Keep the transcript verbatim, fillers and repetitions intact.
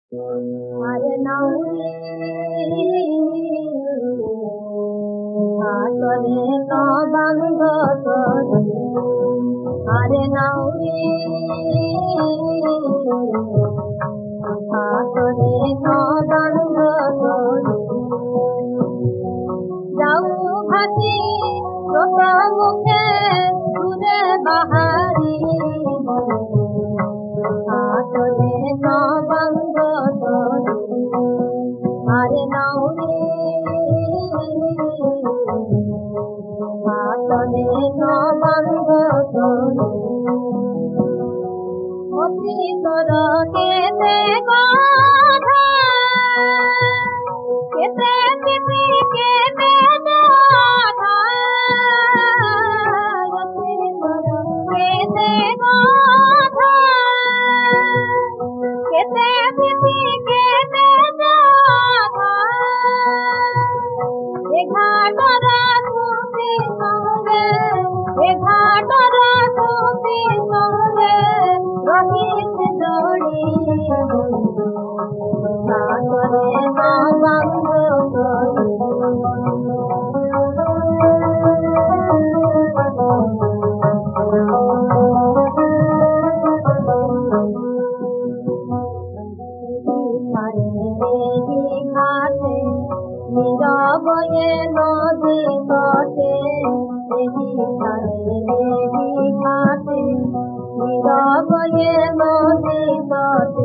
আরে নাউরি হাতরে নবাঙ্গ তরি আরে নাউরি হাতরে নবাঙ্গ তরি যাও ভাতি লোক মুখে দূরে বাহারি হাতরে নবাঙ্গ তরি আরে নাউরি হাতরে নবাঙ্গ তরি অতি তোর কেতে কথা কেতে পিতি কেতে কথা অতি তোর কেতে কথা কেতে পিতি কেতে কথা এ ঘাটর সুতি সঙ্গে এ ঘাটর সুতি সঙ্গে রহিত জড়ি ঘাটরে নবাঙ্গ তরি ঘাটে নীরবয়ে নদী তটে এই ঘাটে নীরবয়ে নদী তটে